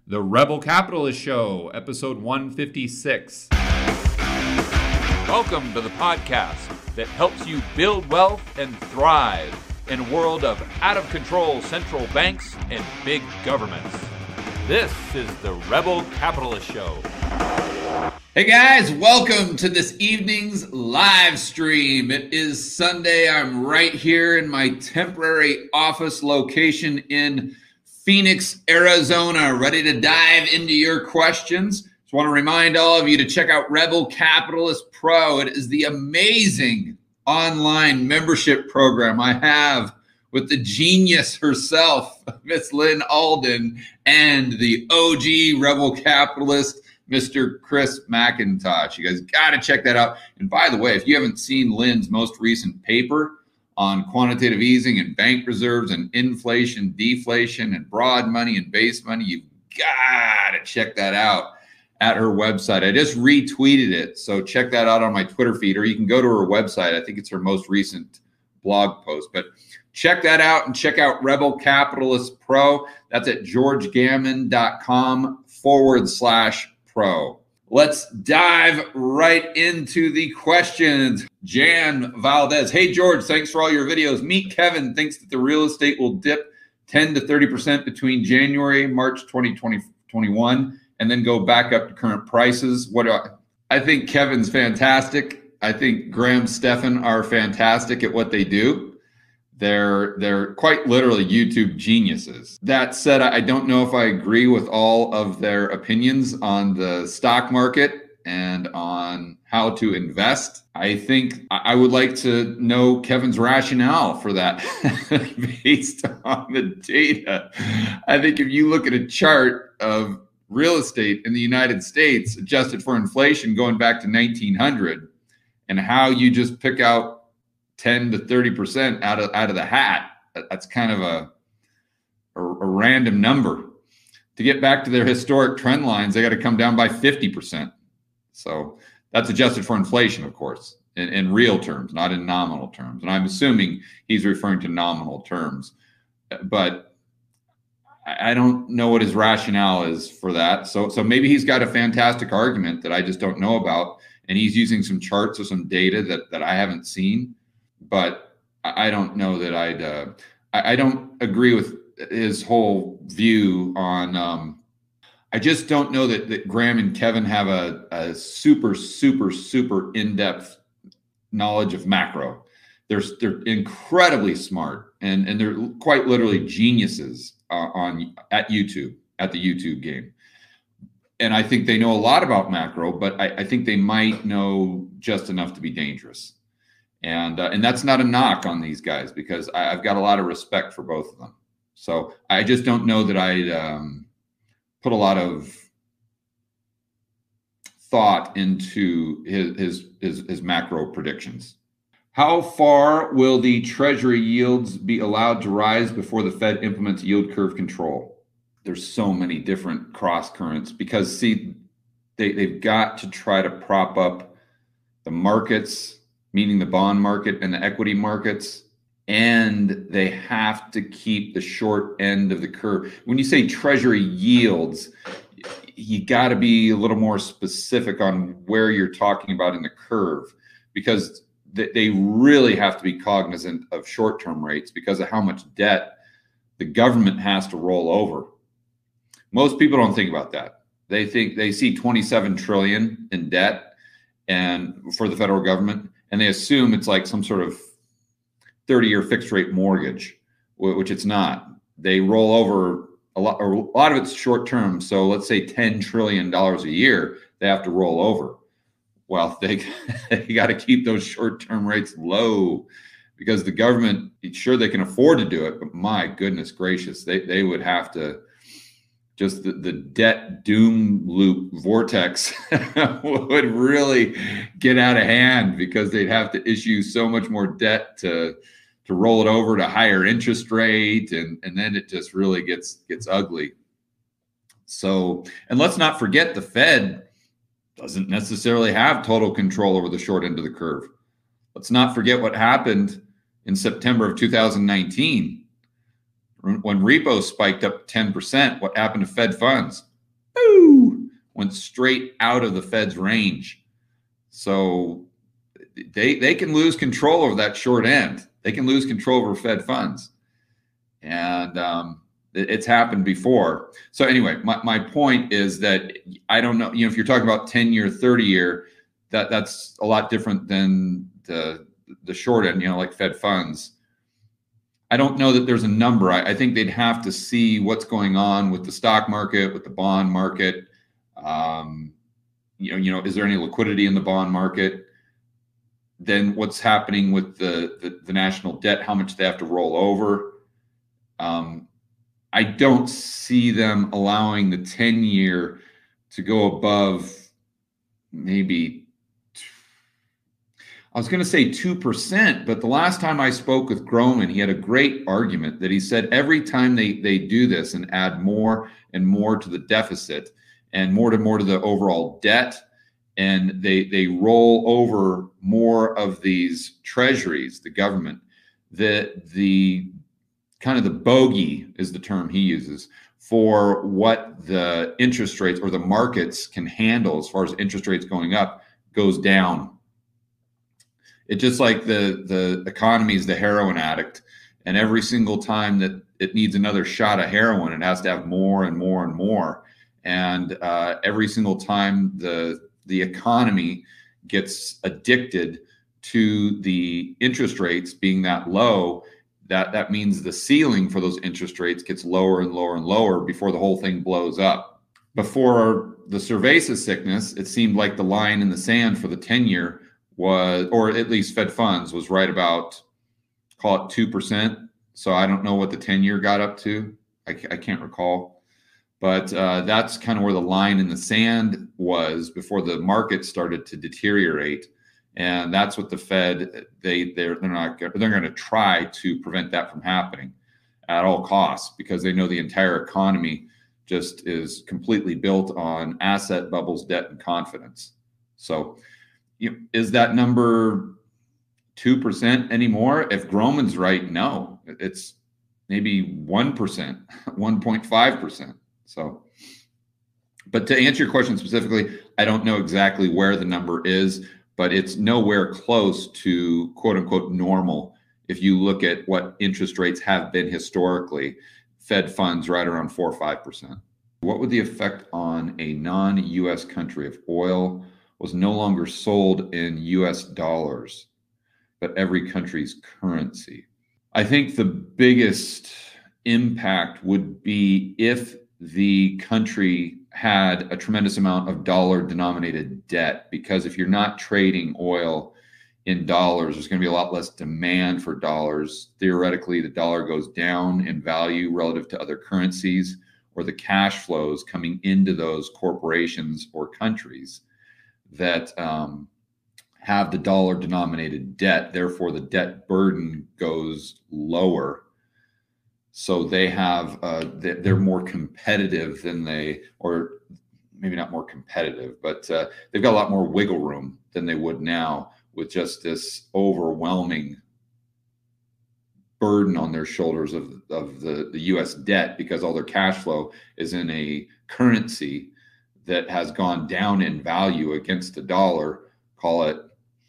The Rebel Capitalist Show, episode 156. Welcome to the podcast that helps you build wealth and thrive in a world of out-of-control central banks and big governments. This is the Rebel Capitalist Show. Hey guys, welcome to this evening's live stream. It is Sunday. I'm right here in my temporary office location in Phoenix, Arizona, ready to dive into your questions. Just want to remind all of you to check out Rebel Capitalist Pro. It is the amazing online membership program I have with the genius herself, Miss Lynn Alden, and the OG Rebel Capitalist, Mr. Chris McIntosh. You guys got to check that out. And by the way, if you haven't seen Lynn's most recent paper on quantitative easing and bank reserves and inflation, deflation, and broad money and base money, you've got to check that out at her website. I just retweeted it, so check that out on my Twitter feed, or you can go to her website. I think it's her most recent blog post. But check that out and check out Rebel Capitalist Pro. That's at georgegammon.com/pro. Let's dive right into the questions. Jan Valdez. Hey, George, thanks for all your videos. Meet Kevin thinks that the real estate will dip 10 to 30% between January, March 2021, and then go back up to current prices. I think Kevin's fantastic. I think Graham Stephan are fantastic at what they do. They're quite literally YouTube geniuses. That said, I don't know if I agree with all of their opinions on the stock market and on how to invest. I think I would like to know Kevin's rationale for that based on the data. I think if you look at a chart of real estate in the United States adjusted for inflation going back to 1900 and how you just pick out 10 to 30% out of the hat, that's kind of a random number. To get back to their historic trend lines, they got to come down by 50%. So that's adjusted for inflation, of course, in real terms, not in nominal terms. And I'm assuming he's referring to nominal terms. But I don't know what his rationale is for that. So maybe he's got a fantastic argument that I just don't know about. And he's using some charts or some data that I haven't seen. But I don't know that I don't agree with his whole view on, I just don't know that Graham and Kevin have a super in-depth knowledge of macro. They're incredibly smart and they're quite literally geniuses at YouTube, at the YouTube game. And I think they know a lot about macro, but I think they might know just enough to be dangerous. And that's not a knock on these guys because I've got a lot of respect for both of them. So I just don't know that I'd put a lot of thought into his macro predictions. How far will the Treasury yields be allowed to rise before the Fed implements yield curve control? There's so many different cross currents because, see, they've got to try to prop up the markets, meaning the bond market and the equity markets, and they have to keep the short end of the curve. When you say Treasury yields, you got to be a little more specific on where you're talking about in the curve, because they really have to be cognizant of short-term rates because of how much debt the government has to roll over. Most people don't think about that. They think they see 27 trillion in debt and for the federal government, and they assume it's like some sort of 30-year fixed rate mortgage, which it's not. They roll over a lot of it's short term. So let's say $10 trillion a year, they have to roll over. Well, they got to keep those short-term rates low because the government, sure, they can afford to do it, but my goodness gracious, they would have to, just the debt doom loop vortex would really get out of hand because they'd have to issue so much more debt to roll it over to higher interest rate. And then it just really gets ugly. So, and let's not forget the Fed doesn't necessarily have total control over the short end of the curve. Let's not forget what happened in September of 2019. When repos spiked up 10%, what happened to Fed funds? went straight out of the Fed's range. So they can lose control over that short end. They can lose control over Fed funds. And it's happened before. So anyway, my point is that I don't know, if you're talking about 10-year, 30-year, that's a lot different than the short end, like Fed funds. I don't know that there's a number. I think they'd have to see what's going on with the stock market, with the bond market. Is there any liquidity in the bond market? Then what's happening with the national debt, how much they have to roll over. I don't see them allowing the 10-year to go above maybe, I was going to say 2%, but the last time I spoke with Groman, he had a great argument that he said every time they do this and add more and more to the deficit and more to the overall debt, and they roll over more of these treasuries, the government, the kind of the bogey is the term he uses for what the interest rates or the markets can handle as far as interest rates going up goes down. It's just like the economy is the heroin addict, and every single time that it needs another shot of heroin, it has to have more and more and more. And every single time the economy gets addicted to the interest rates being that low, that means the ceiling for those interest rates gets lower and lower and lower before the whole thing blows up. Before the cerveza sickness, it seemed like the line in the sand for the 10-year was, or at least Fed funds was right about, call it 2%. So I don't know what the 10-year got up to. I can't recall. But that's kind of where the line in the sand was before the market started to deteriorate. And that's what the Fed, they're going to try to prevent that from happening at all costs, because they know the entire economy just is completely built on asset bubbles, debt, and confidence. So is that number 2% anymore? If Groman's right, no, it's maybe 1%, 1.5%. So, but to answer your question specifically, I don't know exactly where the number is, but it's nowhere close to quote unquote normal. If you look at what interest rates have been historically, Fed funds right around 4 or 5%. What would the effect on a non-US country if oil was no longer sold in US dollars, but every country's currency? I think the biggest impact would be if the country had a tremendous amount of dollar-denominated debt, because if you're not trading oil in dollars, there's going to be a lot less demand for dollars. Theoretically, the dollar goes down in value relative to other currencies, or the cash flows coming into those corporations or countries that have the dollar-denominated debt. Therefore, the debt burden goes lower. So they have, they're more competitive than or maybe not more competitive, but they've got a lot more wiggle room than they would now with just this overwhelming burden on their shoulders of the U.S. debt, because all their cash flow is in a currency that has gone down in value against the dollar, call it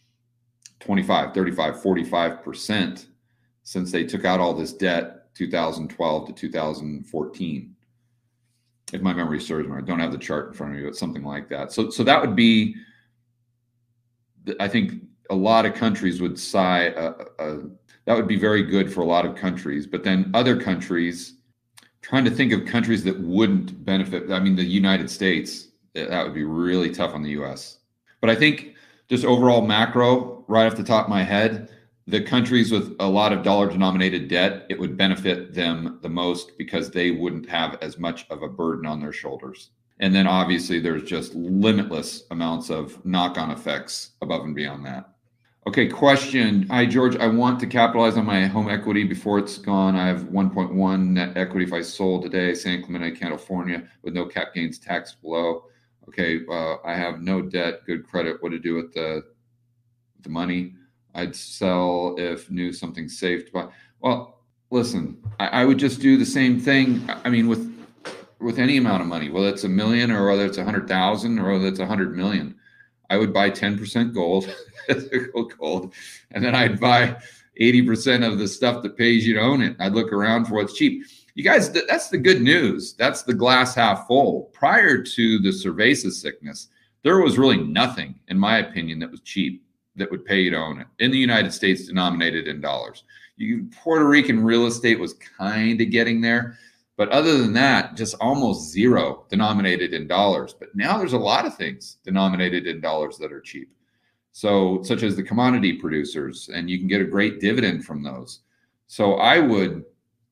25, 35, 45% since they took out all this debt 2012 to 2014, if my memory serves me. I don't have the chart in front of me, but something like that. So that would be, I think a lot of countries would sigh, that would be very good for a lot of countries. But then other countries, trying to think of countries that wouldn't benefit. I mean, the United States, that would be really tough on the US. But I think just overall macro, right off the top of my head, the countries with a lot of dollar-denominated debt, it would benefit them the most because they wouldn't have as much of a burden on their shoulders. And then obviously there's just limitless amounts of knock-on effects above and beyond that. Okay, question. Hi, George. I want to capitalize on my home equity before it's gone. I have 1.1 net equity if I sold today, San Clemente, California, with no cap gains tax below. Okay, I have no debt, good credit. What to do with the money? I'd sell if knew something safe to buy. Well, listen, I would just do the same thing. I mean, with with any amount of money, whether it's $1 million or whether it's 100,000 or whether it's 100 million. I would buy 10% gold, gold, and then I'd buy 80% of the stuff that pays you to own it. I'd look around for what's cheap. You guys, that's the good news. That's the glass half full. Prior to the cerveza sickness, there was really nothing, in my opinion, that was cheap that would pay you to own it in the United States denominated in dollars. Puerto Rican real estate was kind of getting there, but other than that, just almost zero denominated in dollars. But now there's a lot of things denominated in dollars that are cheap. So such as the commodity producers, and you can get a great dividend from those. So I would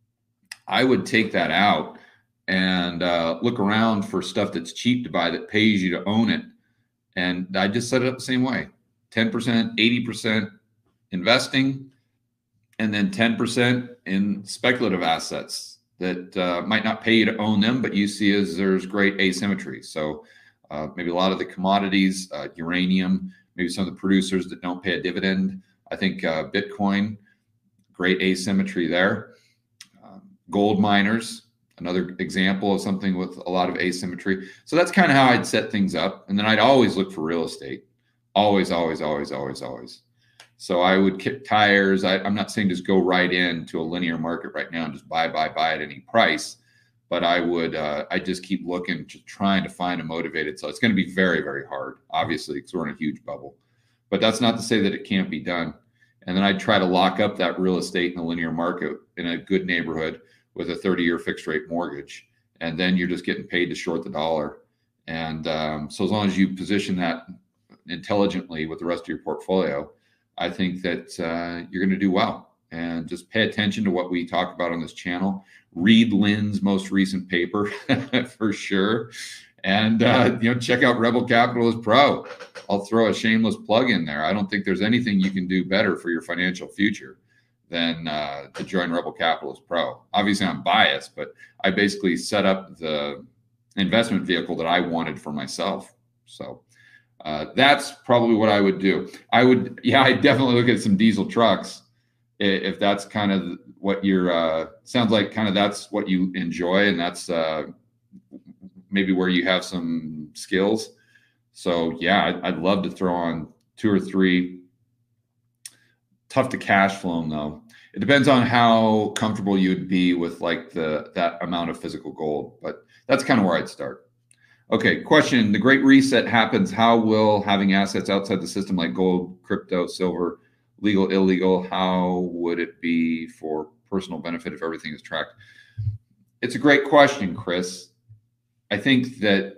take that out and look around for stuff that's cheap to buy that pays you to own it. And I just set it up the same way, 10%, 80% investing, and then 10% in speculative assets that might not pay you to own them, but you see as there's great asymmetry. So maybe a lot of the commodities, uranium, maybe some of the producers that don't pay a dividend. I think Bitcoin, great asymmetry there. Gold miners, another example of something with a lot of asymmetry. So that's kind of how I'd set things up. And then I'd always look for real estate. Always, always, always, always, always. So I would kick tires. I'm not saying just go right into a linear market right now and just buy at any price. But I just keep looking, trying to find a motivated. So it's going to be very, very hard, obviously, because we're in a huge bubble. But that's not to say that it can't be done. And then I'd try to lock up that real estate in the linear market in a good neighborhood with a 30-year fixed rate mortgage. And then you're just getting paid to short the dollar. And so as long as you position that intelligently with the rest of your portfolio, I think that you're going to do well. And just pay attention to what we talk about on this channel. Read Lynn's most recent paper for sure. And check out Rebel Capitalist Pro. I'll throw a shameless plug in there. I don't think there's anything you can do better for your financial future than to join Rebel Capitalist Pro. Obviously, I'm biased, but I basically set up the investment vehicle that I wanted for myself. So that's probably what I would do. I definitely look at some diesel trucks if that's kind of what you're, sounds like kind of that's what you enjoy, and that's maybe where you have some skills. So yeah, I'd love to throw on 2 or 3. Tough to cash flow them though. It depends on how comfortable you would be with like that amount of physical gold, but that's kind of where I'd start. Okay, question. The Great Reset happens. How will having assets outside the system like gold, crypto, silver, legal, illegal, how would it be for personal benefit if everything is tracked? It's a great question, Chris. I think that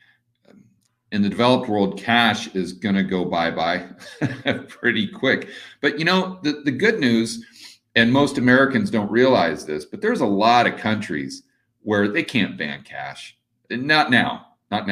in the developed world, cash is going to go bye-bye pretty quick. But, the good news, and most Americans don't realize this, but there's a lot of countries where they can't ban cash. Not now.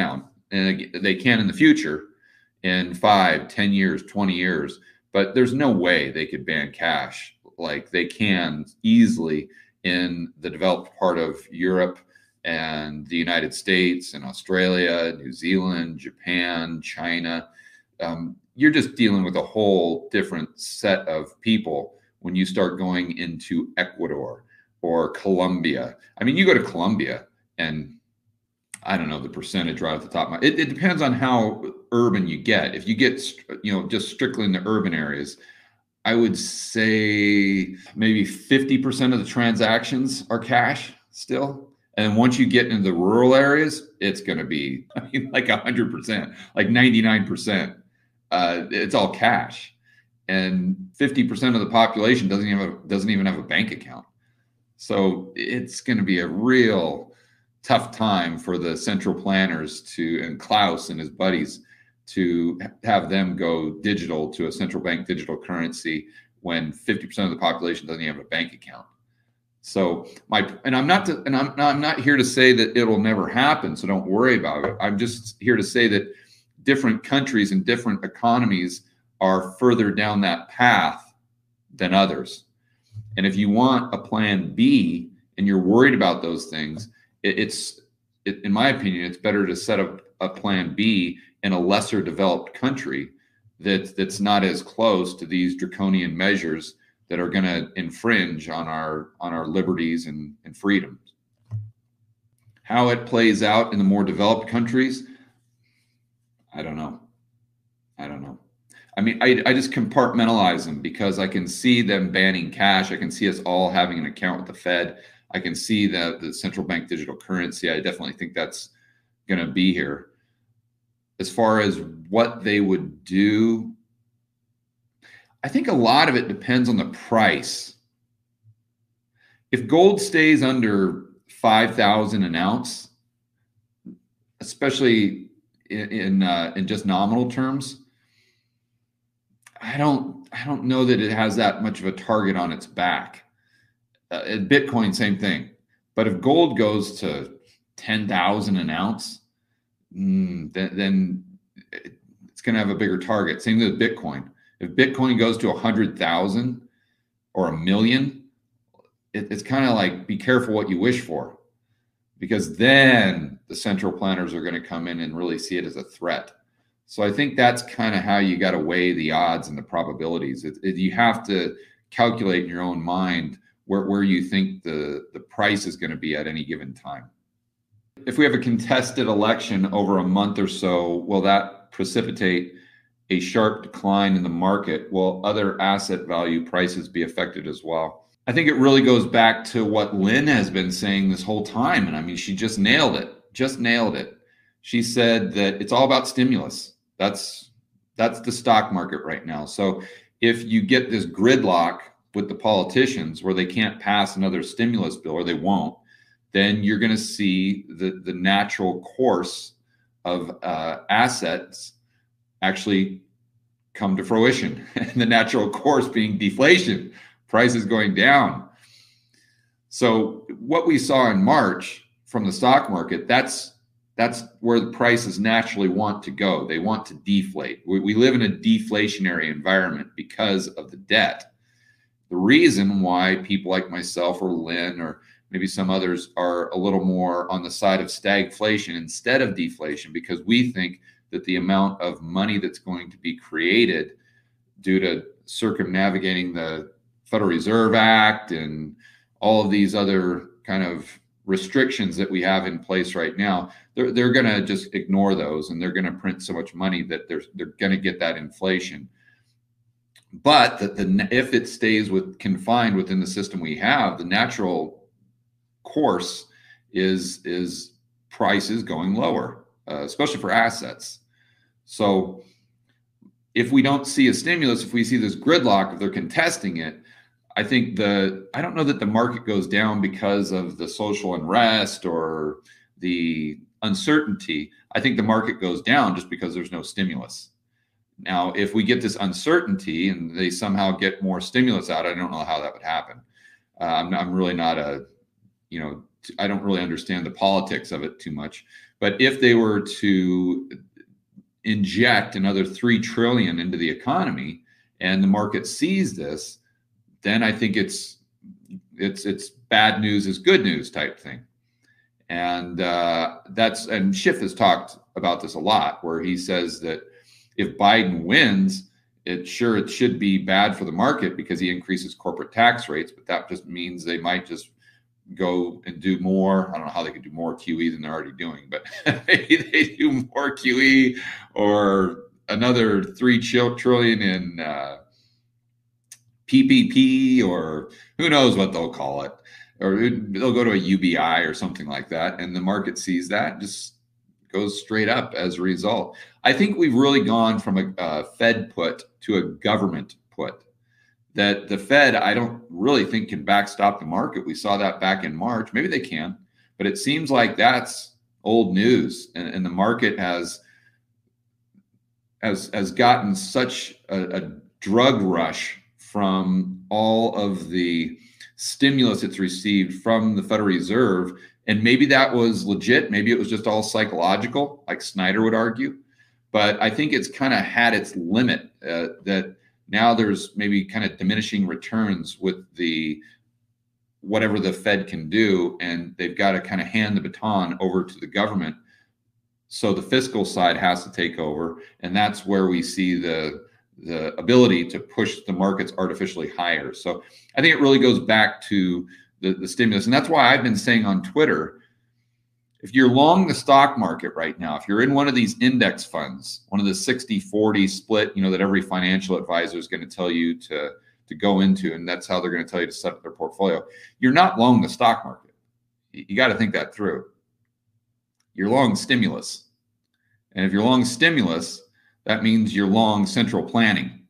And they can in the future in 5, 10 years, 20 years. But there's no way they could ban cash like they can easily in the developed part of Europe and the United States and Australia, New Zealand, Japan, China. You're just dealing with a whole different set of people when you start going into Ecuador or Colombia. I mean, you go to Colombia and I don't know the percentage right at the top. It depends on how urban you get. If you get, just strictly in the urban areas, I would say maybe 50% of the transactions are cash still. And once you get into the rural areas, it's going to be like 100%, like 99%. It's all cash, and 50% of the population doesn't even have a bank account. So it's going to be a real tough time for the central planners and Klaus and his buddies to have them go digital to a central bank digital currency when 50% of the population doesn't even have a bank account. So I'm not here to say that it'll never happen, so don't worry about it. I'm just here to say that different countries and different economies are further down that path than others. And if you want a plan B and you're worried about those things, in my opinion, it's better to set up a plan B in a lesser developed country that's not as close to these draconian measures that are going to infringe on our liberties and freedoms. How it plays out in the more developed countries, I don't know. I mean, I just compartmentalize them because I can see them banning cash. I can see us all having an account with the Fed. I can see the central bank digital currency. I definitely think that's going to be here. As far as what they would do, I think a lot of it depends on the price. If gold stays under 5,000 an ounce, especially in just nominal terms, I don't know that it has that much of a target on its back. Bitcoin, same thing. But if gold goes to 10,000 an ounce, then it's going to have a bigger target. Same with Bitcoin. If Bitcoin goes to 100,000 or 1,000,000, it's kind of like, be careful what you wish for, because then the central planners are going to come in and really see it as a threat. So I think that's kind of how you got to weigh the odds and the probabilities. You have to calculate in your own mind where you think the price is going to be at any given time. If we have a contested election over a month or so, will that precipitate a sharp decline in the market? Will other asset value prices be affected as well? I think it really goes back to what Lynn has been saying this whole time. And I mean, she just nailed it. She said that it's all about stimulus. That's the stock market right now. So if you get this gridlock with the politicians where they can't pass another stimulus bill, or they won't, then you're going to see the natural course of assets actually come to fruition. And the natural course being deflation, prices going down. So what we saw in March from the stock market, that's where the prices naturally want to go. They want to deflate. We live in a deflationary environment because of the debt. The reason why people like myself or Lynn or maybe some others are a little more on the side of stagflation instead of deflation, because we think that the amount of money that's going to be created due to circumnavigating the Federal Reserve Act and all of these other kind of restrictions that we have in place right now, they're going to just ignore those, and they're going to print so much money that they're going to get that inflation. But if it stays confined within the system we have, the natural course is prices going lower, especially for assets. So if we don't see a stimulus, if we see this gridlock, if they're contesting it, I don't know that the market goes down because of the social unrest or the uncertainty. I think the market goes down just because there's no stimulus. Now, if we get this uncertainty and they somehow get more stimulus out, I don't know how that would happen. I'm really not I don't really understand the politics of it too much. But if they were to inject another $3 trillion into the economy and the market sees this, then I think it's bad news is good news type thing. And and Schiff has talked about this a lot, where he says that if Biden wins, it should be bad for the market because he increases corporate tax rates, but that just means they might just go and do more. I don't know how they could do more QE than they're already doing, but maybe they do more QE or another $3 trillion in PPP, or who knows what they'll call it, or they'll go to a UBI or something like that, and the market sees that, just goes straight up as a result. I think we've really gone from a Fed put to a government put. That the Fed, I don't really think can backstop the market. We saw that back in March. Maybe they can, but it seems like that's old news, and the market has gotten such a drug rush from all of the stimulus it's received from the Federal Reserve. And maybe that was legit. Maybe it was just all psychological, like Snyder would argue. But I think it's kind of had its limit, that now there's maybe kind of diminishing returns with whatever the Fed can do. And they've got to kind of hand the baton over to the government. So the fiscal side has to take over. And that's where we see the ability to push the markets artificially higher. So I think it really goes back to the stimulus. And that's why I've been saying on Twitter, If you're long the stock market right now, if you're in one of these index funds, one of the 60-40 split, that every financial advisor is going to tell you to go into, and that's how they're going to tell you to set up their portfolio, you're not long the stock market. You got to think that through. You're long stimulus. And if you're long stimulus, that means you're long central planning.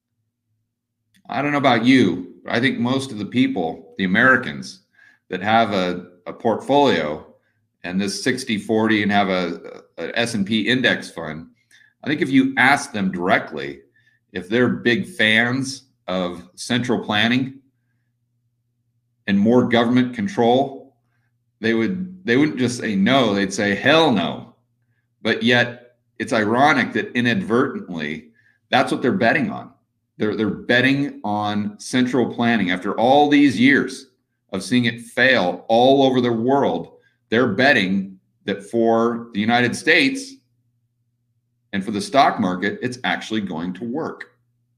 I don't know about you, but I think most of the people, the Americans that have a portfolio and this 60-40 and have a S&P index fund, I think if you ask them directly if they're big fans of central planning and more government control, they wouldn't just say no, they'd say hell no. But yet it's ironic that inadvertently that's what they're betting on. They're betting on central planning. After all these years of seeing it fail all over the world, they're betting that for the United States and for the stock market, it's actually going to work.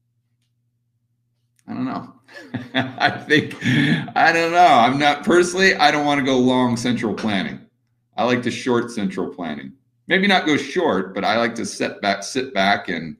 I don't know. I don't know. I'm not personally, I don't want to go long central planning. I like to short central planning. Maybe not go short, but I like to sit back and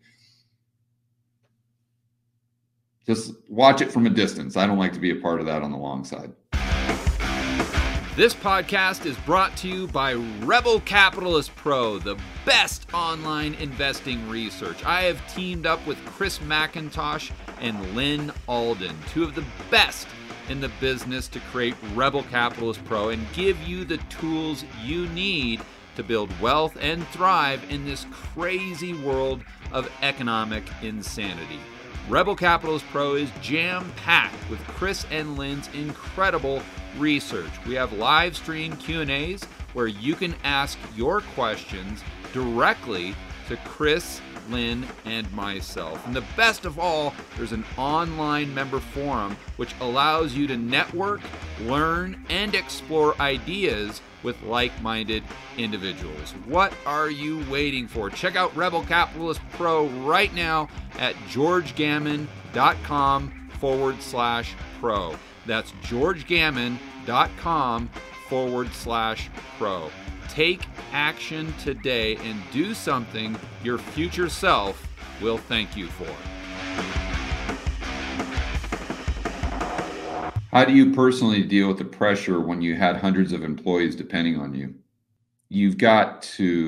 just watch it from a distance. I don't like to be a part of that on the long side. This podcast is brought to you by Rebel Capitalist Pro, the best online investing research. I have teamed up with Chris McIntosh and Lynn Alden, two of the best in the business, to create Rebel Capitalist Pro and give you the tools you need to build wealth and thrive in this crazy world of economic insanity. Rebel Capitalist Pro is jam-packed with Chris and Lynn's incredible research. We have live stream Q&As where you can ask your questions directly to Chris, Lynn, and myself. And the best of all, there's an online member forum which allows you to network, learn, and explore ideas with like-minded individuals. What are you waiting for? Check out Rebel Capitalist Pro right now at georgegammon.com/pro. That's georgegammon.com/pro. Take action today and do something your future self will thank you for. How do you personally deal with the pressure when you had hundreds of employees depending on you? You can't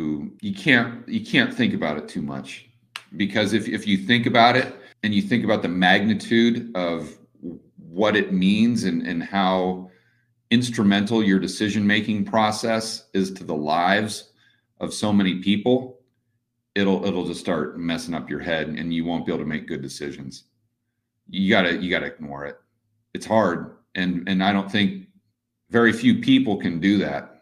think about it too much, because if you think about it and you think about the magnitude of what it means and how instrumental your decision-making process is to the lives of so many people, it'll just start messing up your head and you won't be able to make good decisions. You gotta ignore it. It's hard, and I don't think very few people can do that.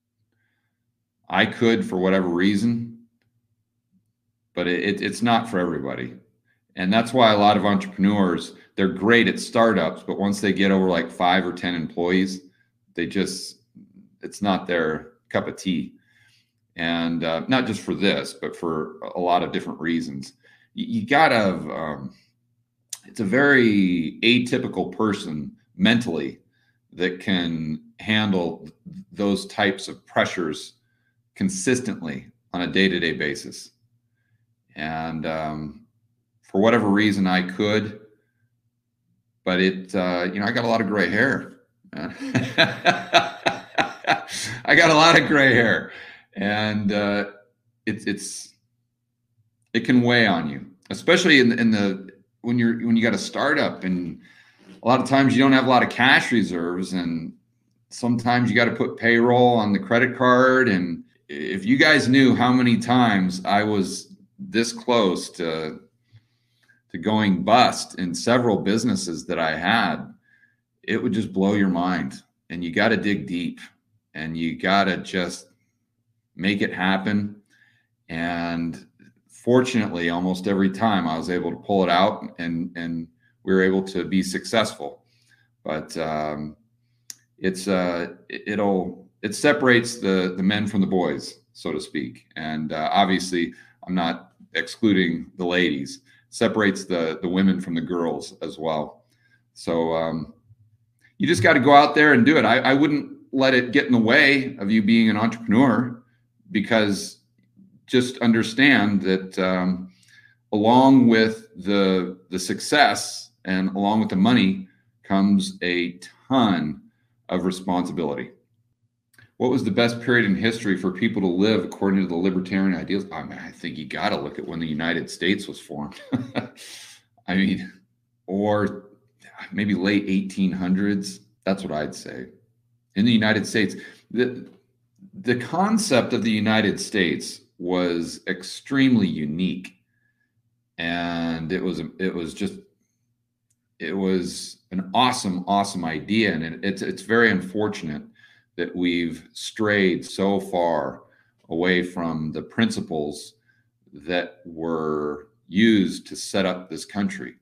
I could for whatever reason, but it's not for everybody. And that's why a lot of entrepreneurs, they're great at startups, but once they get over like 5 or 10 employees, it's not their cup of tea. And not just for this, but for a lot of different reasons. You gotta, it's a very atypical person mentally that can handle those types of pressures consistently on a day-to-day basis. And for whatever reason, I could, but I got a lot of gray hair. I got a lot of gray hair, and it can weigh on you, especially when you got a startup, and a lot of times you don't have a lot of cash reserves, and sometimes you got to put payroll on the credit card. And if you guys knew how many times I was this close to going bust in several businesses that I had, it would just blow your mind. And you got to dig deep, and you got to just make it happen. And fortunately, almost every time I was able to pull it out, and we were able to be successful. But it separates the men from the boys, so to speak. And obviously, I'm not excluding the ladies. Separates the women from the girls as well. So you just got to go out there and do it. I wouldn't let it get in the way of you being an entrepreneur, because just understand that along with the success and along with the money comes a ton of responsibility. What was the best period in history for people to live according to the libertarian ideals? I mean, I think you got to look at when the United States was formed. I mean, or maybe late 1800s. That's what I'd say. In the United States, the concept of the United States was extremely unique, and it was an awesome idea, and it's very unfortunate that we've strayed so far away from the principles that were used to set up this country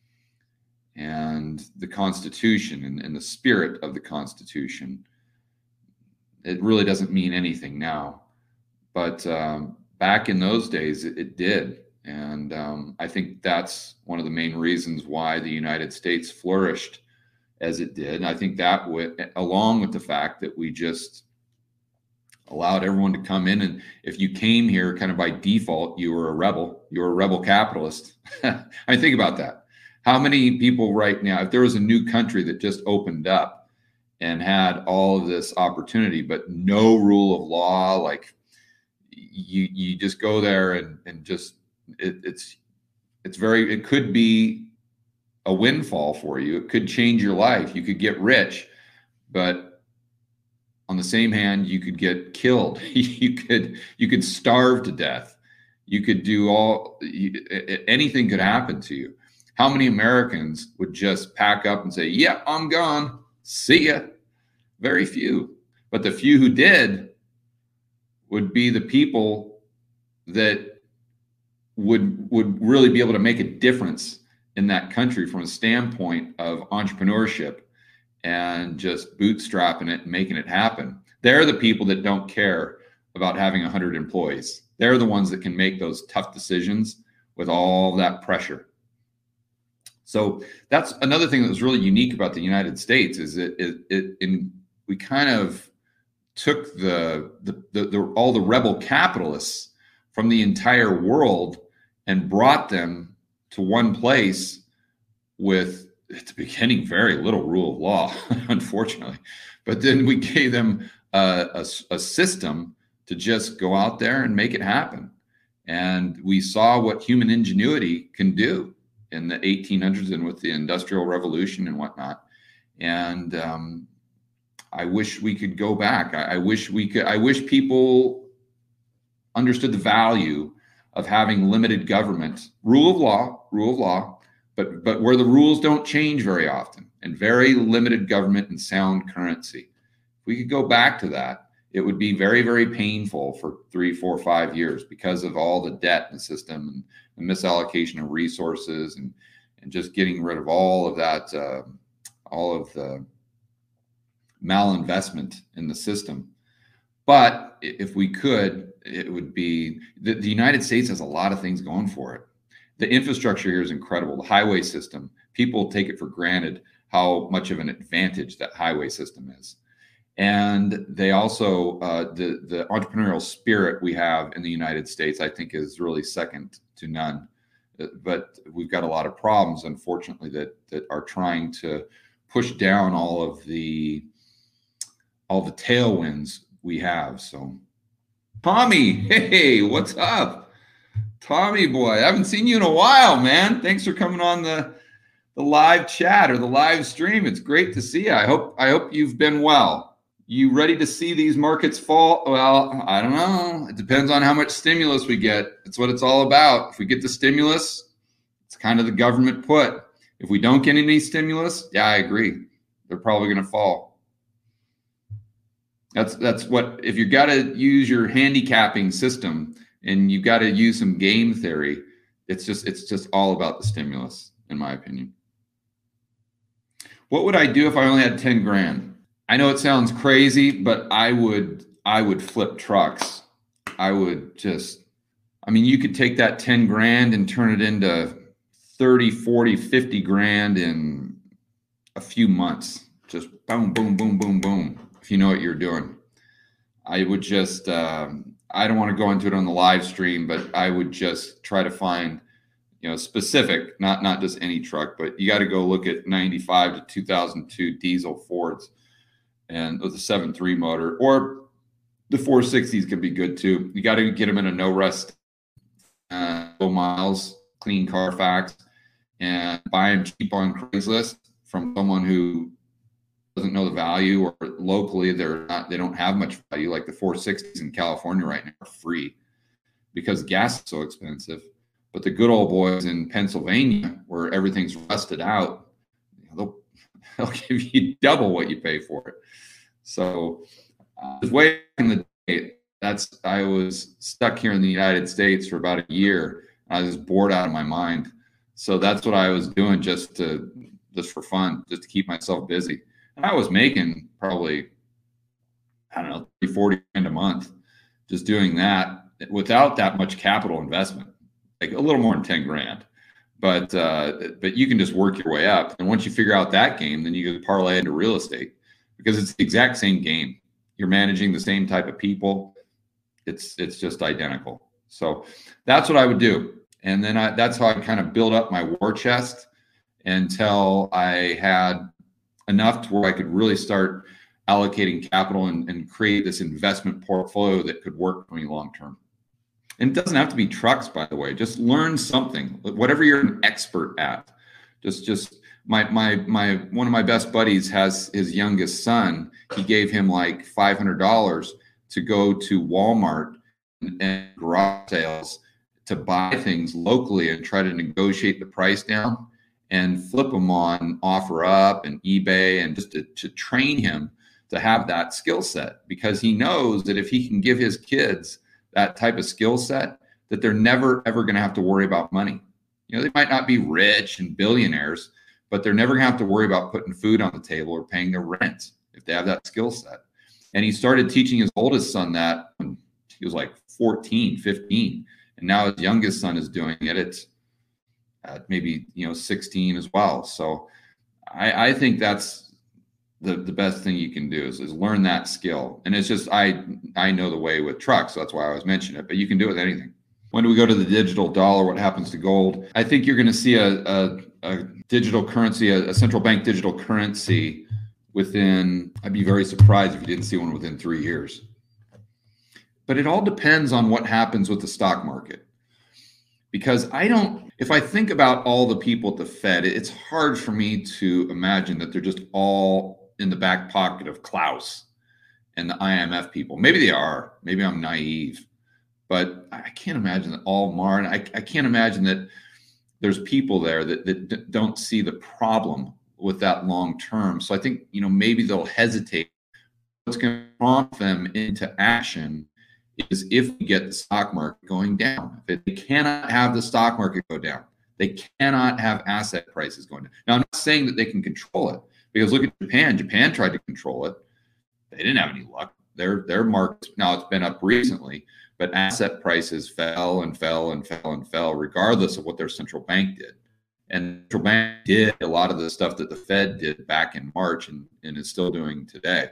and the Constitution and the spirit of the Constitution. It really doesn't mean anything now, but back in those days it did. And I think that's one of the main reasons why the United States flourished as it did. And I think that along with the fact that we just allowed everyone to come in, and if you came here kind of by default, you were a rebel. You were a rebel capitalist. I mean, think about that. How many people right now, if there was a new country that just opened up and had all of this opportunity, but no rule of law, like you just go there and just it could be a windfall for you. It could change your life. You could get rich, but on the same hand, you could get killed. You could starve to death. You could do anything could happen to you. How many Americans would just pack up and say, "Yeah, I'm gone. See ya"? Very few. But the few who did would be the people that would really be able to make a difference in that country from a standpoint of entrepreneurship and just bootstrapping it and making it happen. They're the people that don't care about having 100 employees. They're the ones that can make those tough decisions with all that pressure. So that's another thing that was really unique about the United States, is we kind of took all the rebel capitalists from the entire world and brought them to one place with, at the beginning, very little rule of law, unfortunately. But then we gave them a system to just go out there and make it happen. And we saw what human ingenuity can do in the 1800s and with the Industrial Revolution and whatnot. And I wish we could go back. I wish people understood the value of having limited government, rule of law, but where the rules don't change very often, and very limited government and sound currency. If we could go back to that, it would be very, very painful for 3, 4, 5 years because of all the debt in the system and the misallocation of resources and just getting rid of all of that, all of the malinvestment in the system. But if we could, it would be the United States has a lot of things going for it. The infrastructure here is incredible. The highway system, people take it for granted how much of an advantage that highway system is. And they also, the entrepreneurial spirit we have in the United States, I think, is really second to none. But we've got a lot of problems, unfortunately, that are trying to push down all the tailwinds we have. So, Tommy, hey, what's up? Tommy boy, I haven't seen you in a while, man. Thanks for coming on the live chat or the live stream. It's great to see you. I hope you've been well. You ready to see these markets fall? Well, I don't know. It depends on how much stimulus we get. That's what it's all about. If we get the stimulus, it's kind of the government put. If we don't get any stimulus, yeah, I agree. They're probably going to fall. That's what, if you got to use your handicapping system and you've got to use some game theory, it's just all about the stimulus, in my opinion. What would I do if I only had 10 grand? I know it sounds crazy, but I would flip trucks. You could take that 10 grand and turn it into 30, 40, 50 grand in a few months. Just boom, boom, boom, boom, boom. if you know what you're doing. I would just, I don't want to go into it on the live stream, but I would just try to find, specific, not just any truck, but you got to go look at 95 to 2002 diesel Fords and with a 7.3 motor, or the 460s could be good too. You got to get them in a no rust, low miles, clean Carfax, and buy them cheap on Craigslist from someone who doesn't know the value, or locally they don't have much value. Like the 460s in California right now are free because gas is so expensive. But the good old boys in Pennsylvania, where everything's rusted out, they'll give you double what you pay for it. So way back in the day, I was stuck here in the United States for about a year. I was bored out of my mind. So that's what I was doing just for fun, just to keep myself busy. And I was making probably, I don't know, 30, 40 grand a month just doing that without that much capital investment, like a little more than 10 grand. But you can just work your way up. And once you figure out that game, then you can parlay into real estate, because it's the exact same game. You're managing the same type of people. It's just identical. So that's what I would do. And then that's how I kind of build up my war chest until I had enough to where I could really start allocating capital and create this investment portfolio that could work for me long term. And it doesn't have to be trucks, by the way. Just learn something, whatever you're an expert at. Just my one of my best buddies has his youngest son. He gave him like $500 to go to Walmart and garage sales to buy things locally and try to negotiate the price down and flip them on OfferUp and eBay, and just to train him to have that skill set, because he knows that if he can give his kids that type of skill set, that they're never, ever going to have to worry about money. They might not be rich and billionaires, but they're never going to have to worry about putting food on the table or paying their rent if they have that skill set. And he started teaching his oldest son that when he was like 14, 15. And now his youngest son is doing it. It's maybe 16 as well. So I think that's the best thing you can do is learn that skill. And it's just I know the way with trucks, so that's why I always mention it. But you can do it with anything. When do we go to the digital dollar? What happens to gold? I think you're going to see a digital currency, a central bank digital currency within. I'd be very surprised if you didn't see one within 3 years. But it all depends on what happens with the stock market. Because if I think about all the people at the Fed, it's hard for me to imagine that they're just all in the back pocket of Klaus and the IMF people. Maybe they are. Maybe I'm naive. But I can't imagine that all Martin. I can't imagine that there's people there that don't see the problem with that long term. So I think, maybe they'll hesitate. What's going to prompt them into action is if we get the stock market going down. They cannot have the stock market go down. They cannot have asset prices going down. Now, I'm not saying that they can control it, because look at Japan. Japan tried to control it. They didn't have any luck. Their markets, now it's been up recently, but asset prices fell and fell and fell and fell regardless of what their central bank did. And the central bank did a lot of the stuff that the Fed did back in March and is still doing today.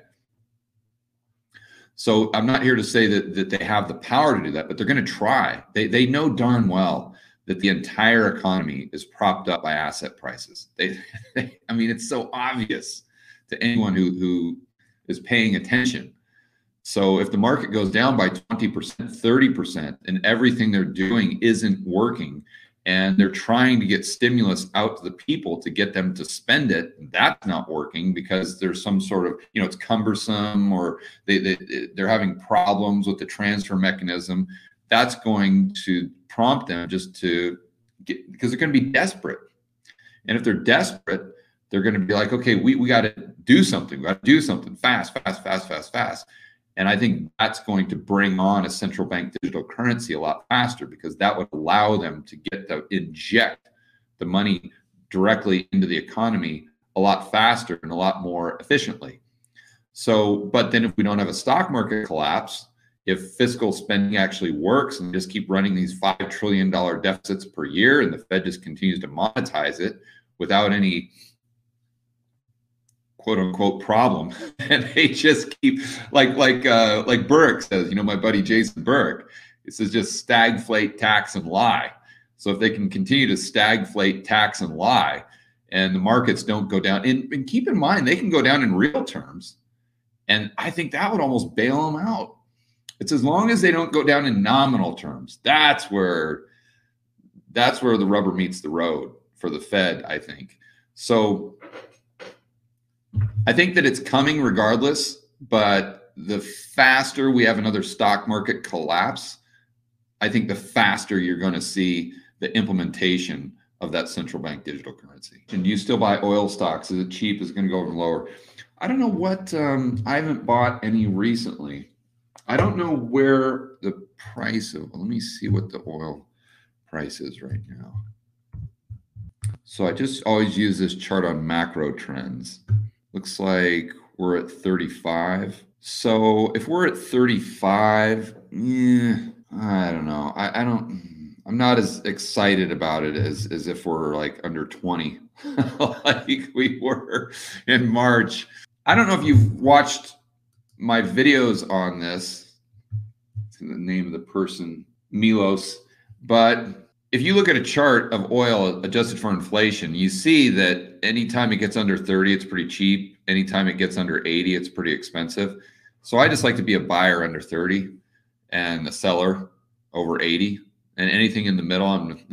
So I'm not here to say that they have the power to do that, but they're going to try. They know darn well that the entire economy is propped up by asset prices. I mean, it's so obvious to anyone who is paying attention. So if the market goes down by 20%, 30%, and everything they're doing isn't working, and they're trying to get stimulus out to the people to get them to spend it, that's not working because there's some sort of, it's cumbersome, or they're having problems with the transfer mechanism. That's going to prompt them just to get, because they're going to be desperate. And if they're desperate, they're going to be like, okay, we got to do something. We got to do something fast. And I think that's going to bring on a central bank digital currency a lot faster, because that would allow them to inject the money directly into the economy a lot faster and a lot more efficiently. So, but then if we don't have a stock market collapse, if fiscal spending actually works and just keep running these $5 trillion deficits per year, and the Fed just continues to monetize it without any quote unquote problem, and they just keep like Burke says, my buddy Jason Burke, it says just stagflate, tax, and lie. So if they can continue to stagflate, tax, and lie, and the markets don't go down, and keep in mind they can go down in real terms, and I think that would almost bail them out. It's as long as they don't go down in nominal terms. That's where the rubber meets the road for the Fed, I think. So I think that it's coming regardless, but the faster we have another stock market collapse, I think the faster you're going to see the implementation of that central bank digital currency. And do you still buy oil stocks? Is it cheap? Is it going to go over lower? I don't know what, I haven't bought any recently. I don't know where the price of, let me see what the oil price is right now. So I just always use this chart on macro trends. Looks like we're at 35. So if we're at 35, I don't know. I'm not as excited about it as if we're like under 20 like we were in March. I don't know if you've watched my videos on this. It's the name of the person, Milos. But if you look at a chart of oil adjusted for inflation, you see that anytime it gets under 30, it's pretty cheap. Anytime it gets under 80, it's pretty expensive. So I just like to be a buyer under 30 and a seller over 80. And anything in the middle,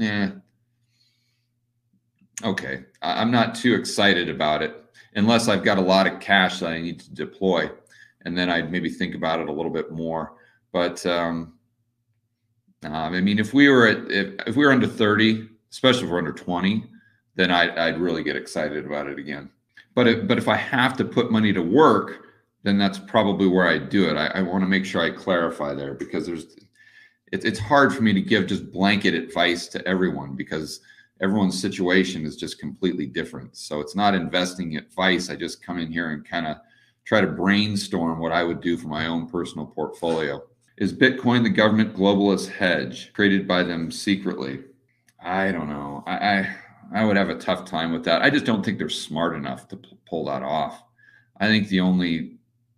okay. I'm not too excited about it unless I've got a lot of cash that I need to deploy. And then I'd maybe think about it a little bit more. But I mean, if we were under 30, especially if we're under 20, then I'd really get excited about it again. But if I have to put money to work, then that's probably where I do it. I want to make sure I clarify there, because it's hard for me to give just blanket advice to everyone, because everyone's situation is just completely different. So it's not investing advice. I just come in here and kind of try to brainstorm what I would do for my own personal portfolio. Is Bitcoin the government globalist hedge created by them secretly? I don't know. I would have a tough time with that. I just don't think they're smart enough to pull that off. I think only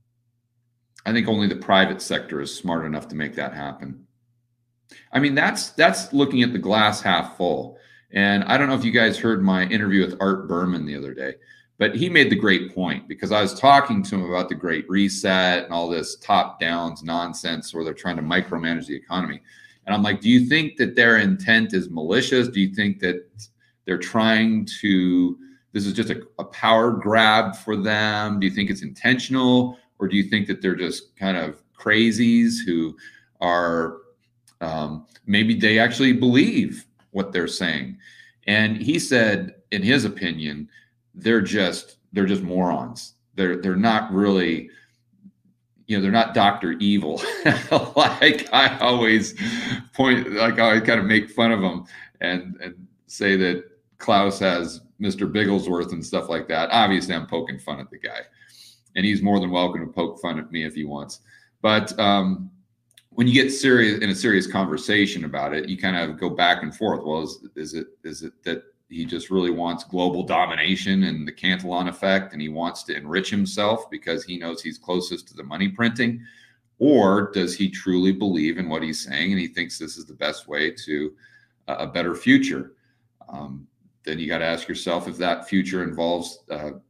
the private sector is smart enough to make that happen. I mean, that's looking at the glass half full. And I don't know if you guys heard my interview with Art Berman the other day, but he made the great point, because I was talking to him about the Great Reset and all this top-downs nonsense where they're trying to micromanage the economy. And I'm like, do you think that their intent is malicious? Do you think that they're trying to, this is just a power grab for them? Do you think it's intentional? Or do you think that they're just kind of crazies who are, maybe they actually believe what they're saying? And he said, in his opinion, they're just morons. They're not really, they're not Dr. Evil. Like I always kind of make fun of them and say that Klaus has Mr. Bigglesworth and stuff like that. Obviously, I'm poking fun at the guy, and he's more than welcome to poke fun at me if he wants. But when you get in a serious conversation about it, you kind of go back and forth. Well, is it that he just really wants global domination and the Cantillon effect, and he wants to enrich himself because he knows he's closest to the money printing? Or does he truly believe in what he's saying and he thinks this is the best way to a better future? Then you got to ask yourself if that future involves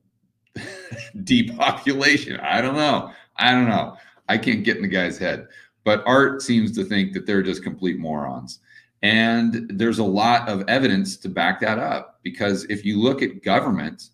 depopulation. I don't know. I can't get in the guy's head. But Art seems to think that they're just complete morons. And there's a lot of evidence to back that up, because if you look at government,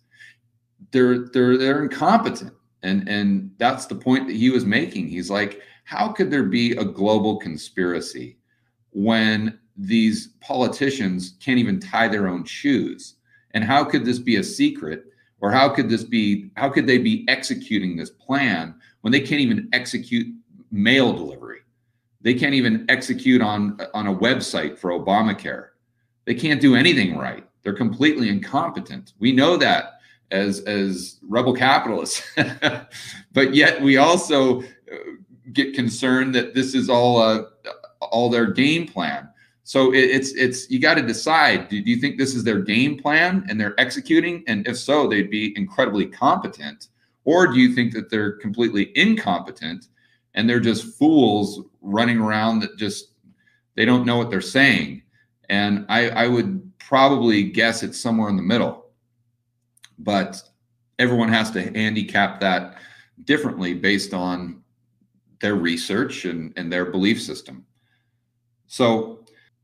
they're incompetent. And that's the point that he was making. He's like, how could there be a global conspiracy when these politicians can't even tie their own shoes? And how could this be a secret? Or how could they be executing this plan when they can't even execute mail delivery? They can't even execute on a website for Obamacare. They can't do anything right. They're completely incompetent. We know that as rebel capitalists, but yet we also get concerned that this is all their game plan. So it's you got to decide. Do you think this is their game plan and they're executing? And if so, they'd be incredibly competent. Or do you think that they're completely incompetent and they're just fools running around that just, they don't know what they're saying? And I would probably guess it's somewhere in the middle. But everyone has to handicap that differently based on their research and their belief system. So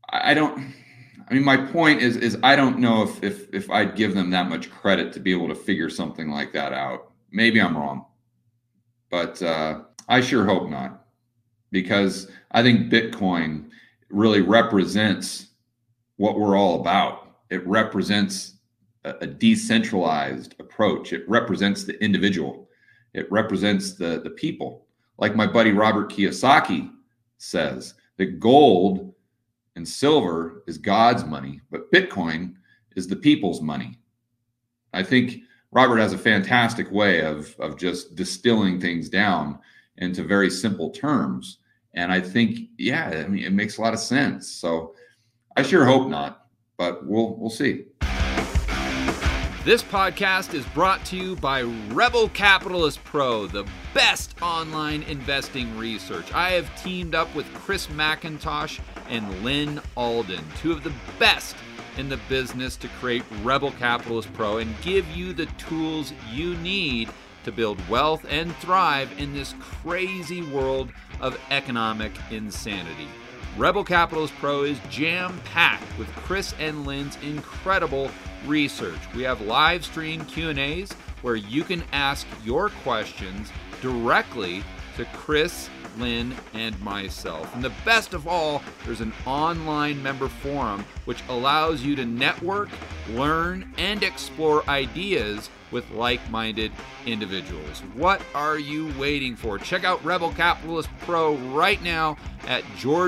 my point is I don't know if I'd give them that much credit to be able to figure something like that out. Maybe I'm wrong, but I sure hope not, because I think Bitcoin really represents what we're all about. It represents a decentralized approach. It represents the individual. It represents the people. Like my buddy Robert Kiyosaki says, that gold and silver is God's money, but Bitcoin is the people's money. I think Robert has a fantastic way of just distilling things down into very simple terms. And I think, it makes a lot of sense. So I sure hope not, but we'll see. This podcast is brought to you by Rebel Capitalist Pro, the best online investing research. I have teamed up with Chris McIntosh and Lynn Alden, two of the best in the business, to create Rebel Capitalist Pro and give you the tools you need to build wealth and thrive in this crazy world of economic insanity. Rebel Capitalist Pro is jam-packed with Chris and Lynn's incredible research. We have live stream Q&As where you can ask your questions directly to Chris, Lynn, and myself. And the best of all, there's an online member forum which allows you to network, learn, and explore ideas with like-minded individuals. What are you waiting for? Check out Rebel Capitalist Pro right now at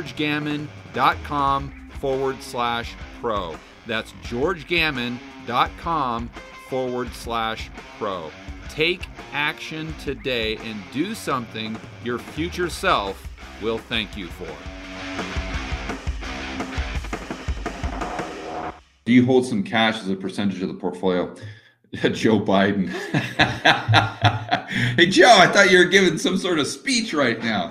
georgegammon.com/pro. That's georgegammon.com/pro. Take action today and do something your future self will thank you for. Do you hold some cash as a percentage of the portfolio? Joe Biden. Hey, Joe, I thought you were giving some sort of speech right now.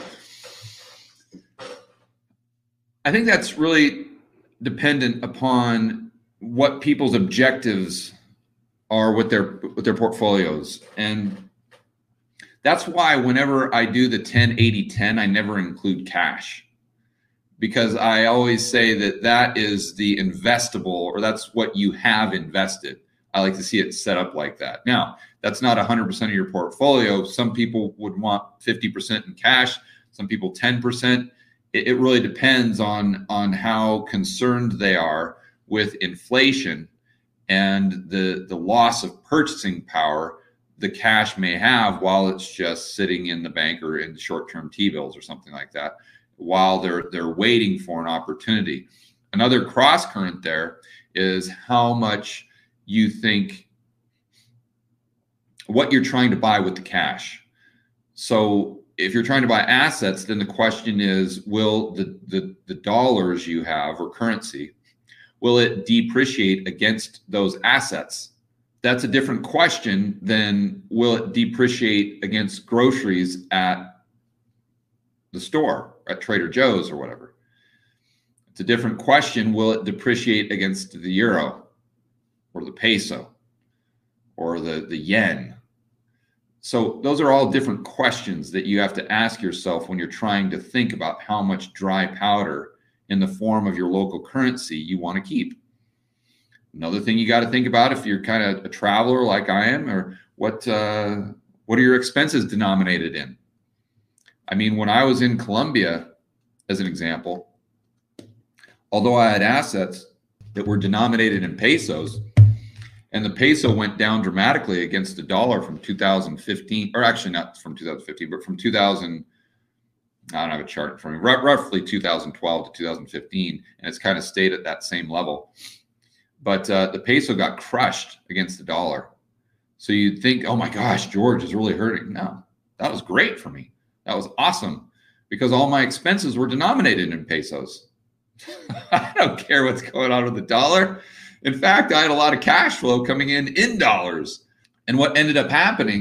I think that's really dependent upon what people's objectives are with their portfolios. And that's why whenever I do the 10-80-10, I never include cash, because I always say that is the investable, or that's what you have invested. I like to see it set up like that. Now, that's not 100% of your portfolio. Some people would want 50% in cash, some people 10%. It really depends on how concerned they are with inflation and the loss of purchasing power the cash may have while it's just sitting in the bank or in short-term T-bills or something like that, while they're waiting for an opportunity. Another cross current there is how much you think, what you're trying to buy with the cash. So if you're trying to buy assets, then the question is, will the dollars you have or currency, will it depreciate against those assets? That's a different question than will it depreciate against groceries at the store, at Trader Joe's or whatever. It's a different question. Will it depreciate against the euro or the peso or the yen? So those are all different questions that you have to ask yourself when you're trying to think about how much dry powder in the form of your local currency you want to keep. Another thing you got to think about, if you're kind of a traveler like I am, or what are your expenses denominated in? I mean, when I was in Colombia, as an example, although I had assets that were denominated in pesos, and the peso went down dramatically against the dollar from 2015, or actually not from 2015, but from 2000, I don't have a chart in front of me, roughly 2012 to 2015, and it's kind of stayed at that same level. But the peso got crushed against the dollar. So you'd think, oh my gosh, George is really hurting. No, that was great for me. That was awesome, because all my expenses were denominated in pesos. I don't care what's going on with the dollar. In fact, I had a lot of cash flow coming in dollars. And what ended up happening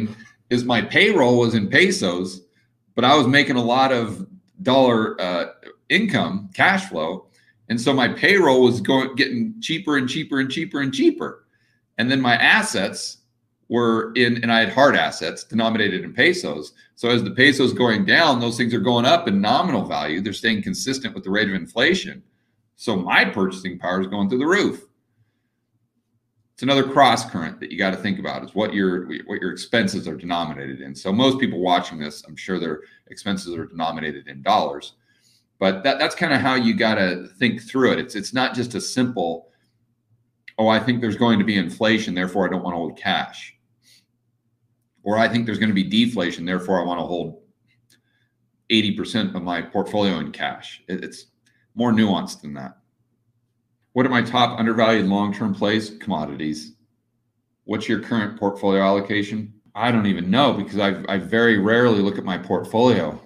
is my payroll was in pesos, but I was making a lot of dollar income, cash flow. And so my payroll was getting cheaper and cheaper and cheaper and cheaper. And then my assets were and I had hard assets denominated in pesos. So as the peso's going down, those things are going up in nominal value. They're staying consistent with the rate of inflation. So my purchasing power is going through the roof. It's another cross current that you got to think about, is what your expenses are denominated in. So most people watching this, I'm sure their expenses are denominated in dollars, but that's kind of how you got to think through it. It's not just a simple, oh, I think there's going to be inflation, therefore I don't want to hold cash. Or I think there's going to be deflation, therefore I want to hold 80% of my portfolio in cash. It's more nuanced than that. What are my top undervalued long-term plays? Commodities. What's your current portfolio allocation? I don't even know, because I very rarely look at my portfolio.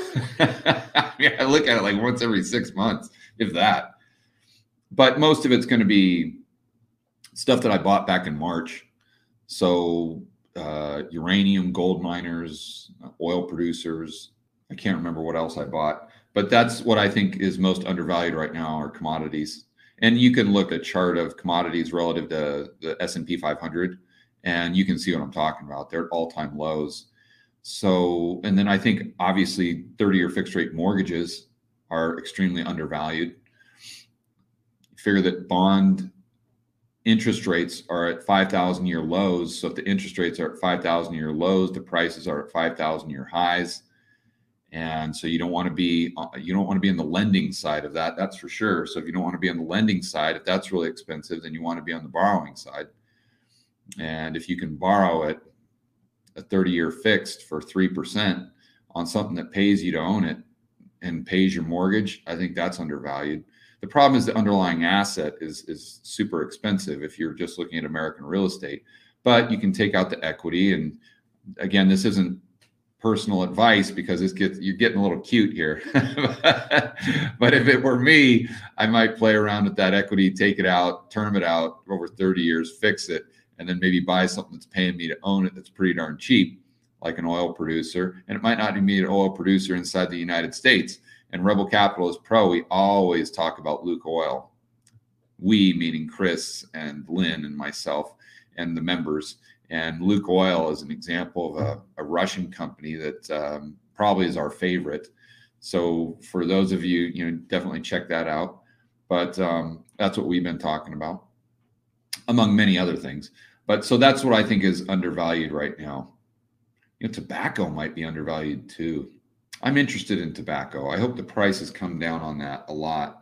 I look at it like once every 6 months, if that. But most of it's going to be stuff that I bought back in March. So uranium, gold miners, oil producers. I can't remember what else I bought, but that's what I think is most undervalued right now, are commodities. And you can look at a chart of commodities relative to the S&P 500, and you can see what I'm talking about. They're at all-time lows. So, and then I think obviously 30-year fixed rate mortgages are extremely undervalued. Figure that bond interest rates are at 5,000-year lows. So if the interest rates are at 5,000-year lows, the prices are at 5,000-year highs. And so you don't want to be in the lending side of that. That's for sure. So if you don't want to be on the lending side, if that's really expensive, then you want to be on the borrowing side. And if you can borrow at a 30-year fixed for 3% on something that pays you to own it and pays your mortgage, I think that's undervalued. The problem is the underlying asset is super expensive if you're just looking at American real estate, but you can take out the equity. And again, this isn't personal advice, because you're getting a little cute here. But if it were me, I might play around with that equity, take it out, term it out over 30 years, fix it, and then maybe buy something that's paying me to own it that's pretty darn cheap, like an oil producer. And it might not even be an oil producer inside the United States. And Rebel Capital is Pro, we always talk about Luke Oil. We, meaning Chris and Lynn and myself and the members. And Luke Oil is an example of a Russian company that probably is our favorite. So for those of you, definitely check that out. But that's what we've been talking about, among many other things. But so that's what I think is undervalued right now. Tobacco might be undervalued too. I'm interested in tobacco. I hope the prices come down on that a lot.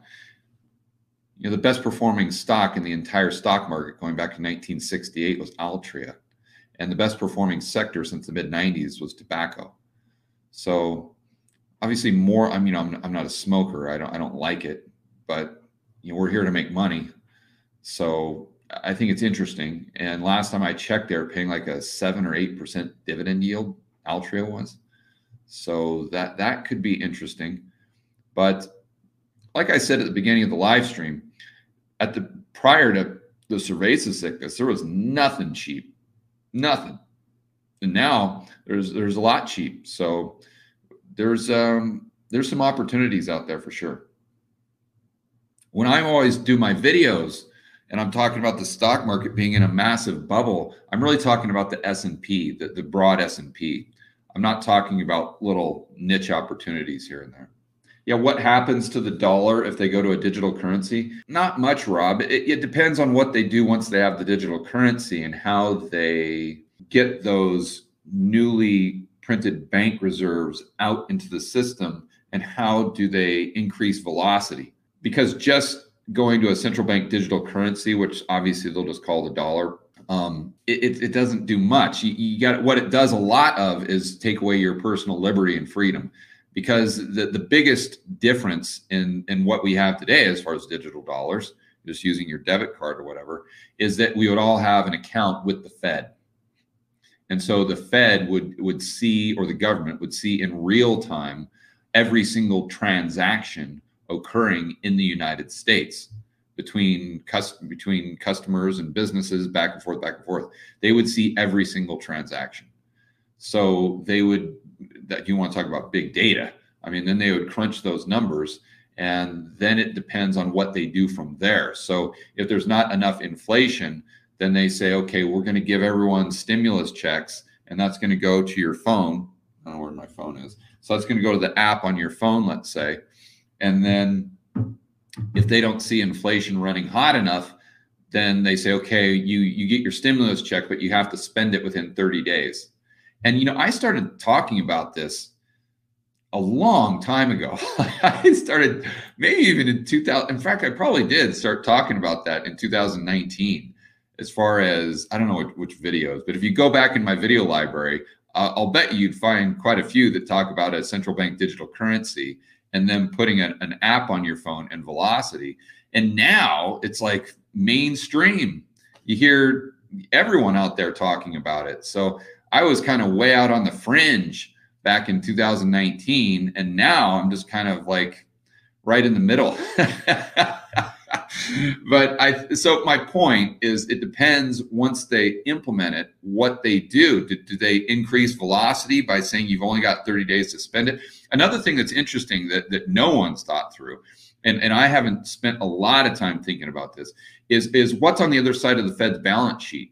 The best performing stock in the entire stock market going back to 1968 was Altria. And the best performing sector since the mid-90s was tobacco. So obviously more, I'm not a smoker. I don't like it, but we're here to make money. So I think it's interesting. And last time I checked, they were paying like a 7 or 8% dividend yield, Altria was. So that could be interesting. But like I said at the beginning of the live stream, prior to the cerveza sickness, there was nothing cheap. Nothing. And now there's a lot cheap. So there's some opportunities out there for sure. When I always do my videos and I'm talking about the stock market being in a massive bubble, I'm really talking about the S&P, the broad S&P. I'm not talking about little niche opportunities here and there. Yeah, what happens to the dollar if they go to a digital currency? Not much, Rob. It depends on what they do once they have the digital currency and how they get those newly printed bank reserves out into the system, and how do they increase velocity. Because just going to a central bank digital currency, which obviously they'll just call the dollar, it doesn't do much. You got what it does a lot of is take away your personal liberty and freedom. Because the biggest difference in what we have today as far as digital dollars, just using your debit card or whatever, is that we would all have an account with the Fed. And so the Fed would see, or the government would see in real time, every single transaction occurring in the United States between customers and businesses, back and forth. They would see every single transaction. So they would, that you want to talk about big data. I mean, then they would crunch those numbers, and then it depends on what they do from there. So if there's not enough inflation, then they say, okay, we're going to give everyone stimulus checks, and that's going to go to your phone. I don't know where my phone is. So that's going to go to the app on your phone, let's say. And then if they don't see inflation running hot enough, then they say, okay, you get your stimulus check, but you have to spend it within 30 days. And, you know, I started talking about this a long time ago. I started maybe even in 2000. In fact, I probably did start talking about that in 2019, as far as, I don't know which videos, but if you go back in my video library, I'll bet you'd find quite a few that talk about a central bank digital currency and then putting an app on your phone and Velocity. And now it's like mainstream. You hear everyone out there talking about it. So I was kind of way out on the fringe back in 2019. And now I'm just kind of like right in the middle. So my point is, it depends once they implement it, what they do. Do they increase velocity by saying you've only got 30 days to spend it? Another thing that's interesting that no one's thought through, and I haven't spent a lot of time thinking about this, is what's on the other side of the Fed's balance sheet.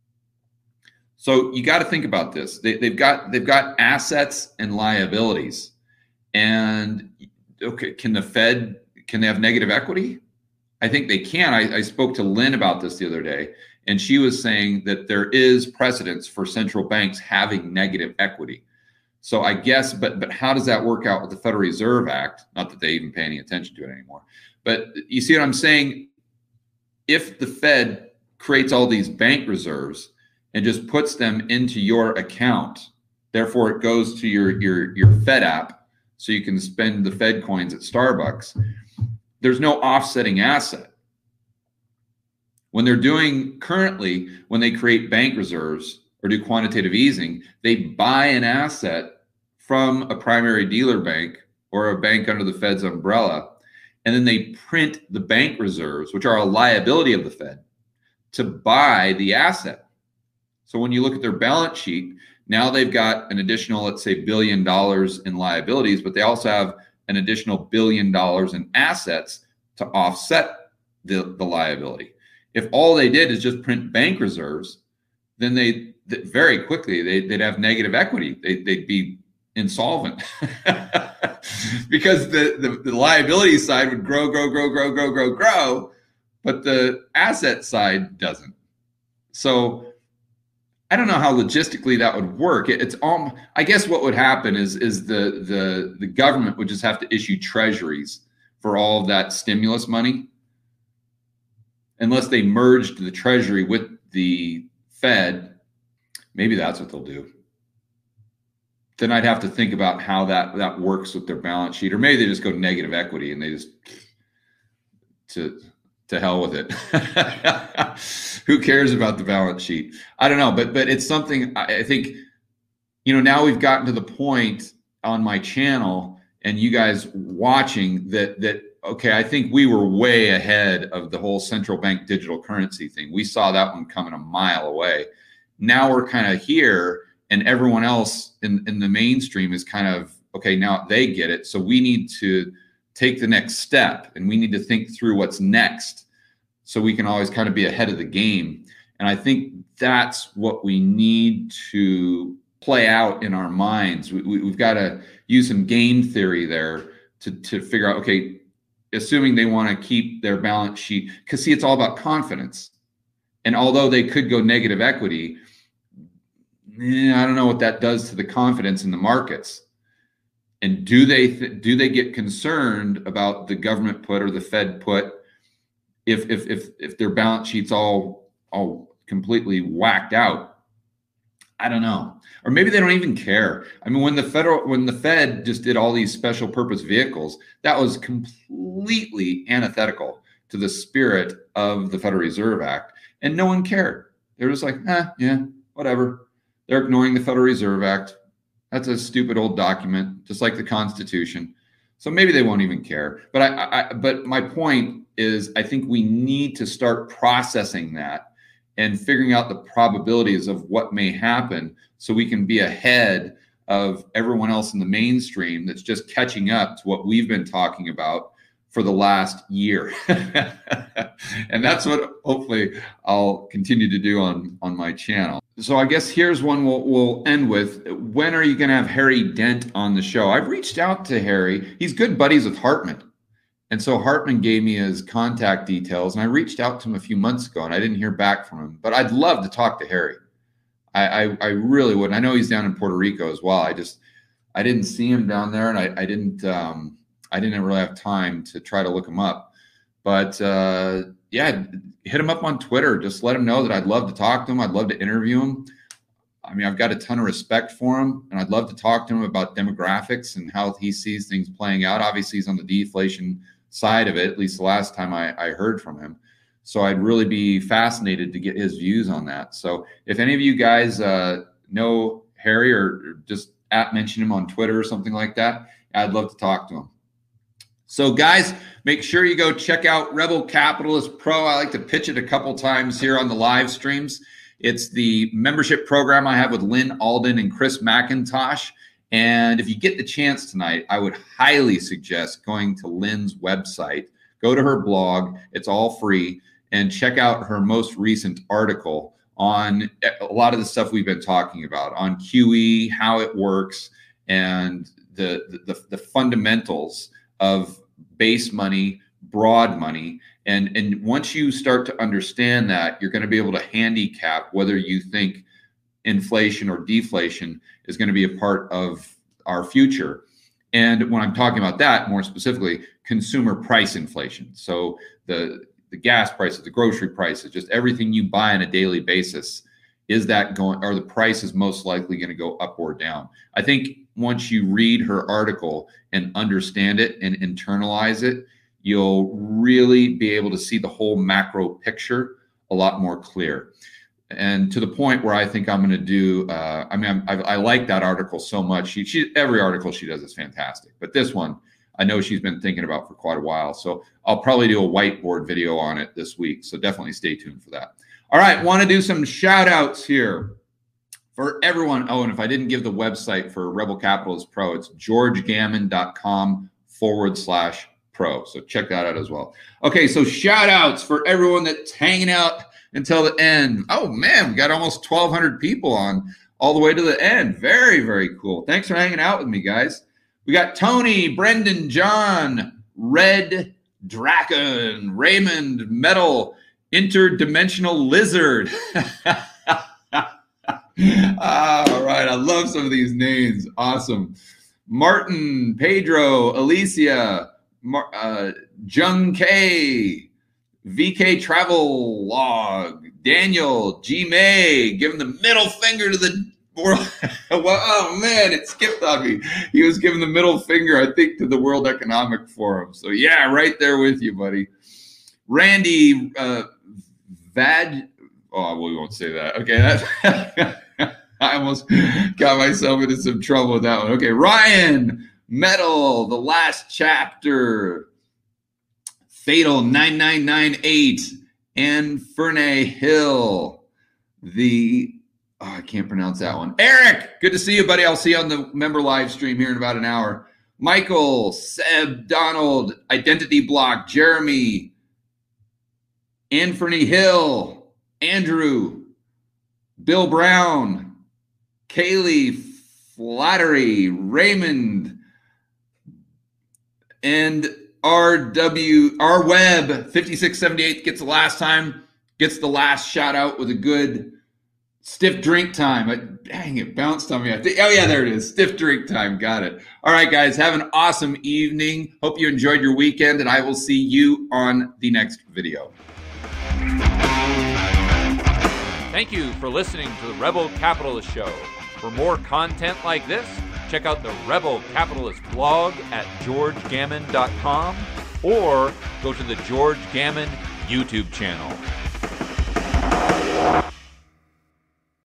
So you got to think about this. They've got assets and liabilities, and okay, can they have negative equity? I think they can. I spoke to Lynn about this the other day, and she was saying that there is precedence for central banks having negative equity. So I guess, but how does that work out with the Federal Reserve Act? Not that they even pay any attention to it anymore. But you see what I'm saying? If the Fed creates all these bank reserves and just puts them into your account, therefore it goes to your Fed app, so you can spend the Fed coins at Starbucks. There's no offsetting asset. When they're doing currently, when they create bank reserves or do quantitative easing, they buy an asset from a primary dealer bank or a bank under the Fed's umbrella, and then they print the bank reserves, which are a liability of the Fed, to buy the asset. So when you look at their balance sheet, now they've got an additional, let's say, $1 billion in liabilities, but they also have an additional $1 billion in assets to offset the liability. If all they did is just print bank reserves, then they very quickly they'd have negative equity. They'd be insolvent because the liability side would grow, but the asset side doesn't. So I don't know how logistically that would work. It's I guess what would happen is the government would just have to issue treasuries for all of that stimulus money, unless they merged the treasury with the Fed. Maybe that's what they'll do. Then I'd have to think about how that works with their balance sheet, or maybe they just go negative equity and they just to hell with it. Who cares about the balance sheet? I don't know, but it's something I think, you know, now we've gotten to the point on my channel and you guys watching that okay, I think we were way ahead of the whole central bank digital currency thing. We saw that one coming a mile away. Now we're kind of here, and everyone else in the mainstream is kind of, okay, now they get it. So we need to take the next step, and we need to think through what's next, so we can always kind of be ahead of the game. And I think that's what we need to play out in our minds. We've got to use some game theory there to figure out, okay, assuming they want to keep their balance sheet, because see, it's all about confidence. And although they could go negative equity, I don't know what that does to the confidence in the markets. And do they get concerned about the government put or the Fed put if their balance sheet's all completely whacked out? I don't know. Or maybe they don't even care. I mean, when the Fed just did all these special purpose vehicles, that was completely antithetical to the spirit of the Federal Reserve Act, and no one cared. They were just like, yeah, whatever. They're ignoring the Federal Reserve Act. That's a stupid old document, just like the Constitution. So maybe they won't even care. But but my point is, I think we need to start processing that and figuring out the probabilities of what may happen so we can be ahead of everyone else in the mainstream that's just catching up to what we've been talking about for the last year. And that's what hopefully I'll continue to do on my channel. So I guess here's one we'll end with. When are you going to have Harry Dent on the show? I've reached out to Harry. He's good buddies with Hartman. And so Hartman gave me his contact details, and I reached out to him a few months ago, and I didn't hear back from him. But I'd love to talk to Harry. I really would. And I know he's down in Puerto Rico as well. I didn't see him down there, and I didn't really have time to try to look him up. But yeah, hit him up on Twitter. Just let him know that I'd love to talk to him. I'd love to interview him. I mean, I've got a ton of respect for him, and I'd love to talk to him about demographics and how he sees things playing out. Obviously, he's on the deflation side of it, at least the last time I heard from him. So I'd really be fascinated to get his views on that. So if any of you guys know Harry or just mention him on Twitter or something like that, I'd love to talk to him. So guys, make sure you go check out Rebel Capitalist Pro. I like to pitch it a couple times here on the live streams. It's the membership program I have with Lynn Alden and Chris McIntosh. And if you get the chance tonight, I would highly suggest going to Lynn's website, go to her blog, it's all free, and check out her most recent article on a lot of the stuff we've been talking about, on QE, how it works, and the fundamentals of base money, broad money. And once you start to understand that, you're going to be able to handicap whether you think inflation or deflation is going to be a part of our future. And when I'm talking about that, more specifically, consumer price inflation. So the gas prices, the grocery prices, just everything you buy on a daily basis, is that going, or the price is most likely going to go up or down? I think once you read her article and understand it and internalize it, you'll really be able to see the whole macro picture a lot more clear. And to the point where I think I'm going to do, I like that article so much. Every article she does is fantastic, but this one, I know she's been thinking about for quite a while. So I'll probably do a whiteboard video on it this week. So definitely stay tuned for that. All right. Want to do some shout outs here for everyone. Oh, and if I didn't give the website for Rebel Capitalist Pro, it's georgegammon.com/pro. So check that out as well. Okay. So shout outs for everyone that's hanging out until the end. Oh man, we got almost 1,200 people on all the way to the end. Very, very cool. Thanks for hanging out with me, guys. We got Tony, Brendan, John, Red Draken, Raymond, Metal, Interdimensional Lizard. All right, I love some of these names. Awesome. Martin, Pedro, Alicia, Jung K, VK Travel Log, Daniel, G May, giving the middle finger to the world. Oh man, it skipped on me. He was giving the middle finger, I think, to the World Economic Forum. So yeah, right there with you, buddy. Randy, we won't say that. Okay, I almost got myself into some trouble with that one. Okay, Ryan, Metal, The Last Chapter, Fatal 9998, and Fernay Hill, I can't pronounce that one. Eric, good to see you, buddy. I'll see you on the member live stream here in about an hour. Michael, Seb, Donald, Identity Block, Jeremy, Anthony Hill, Andrew, Bill Brown, Kaylee, Flattery, Raymond, and R Web 5678 gets the last shout out with a good stiff drink time. Dang, it bounced on me. Oh yeah, there it is. Stiff drink time. Got it. All right, guys, have an awesome evening. Hope you enjoyed your weekend, and I will see you on the next video. Thank you for listening to the Rebel Capitalist Show. For more content like this, check out the Rebel Capitalist blog at georgegammon.com or go to the George Gammon YouTube channel.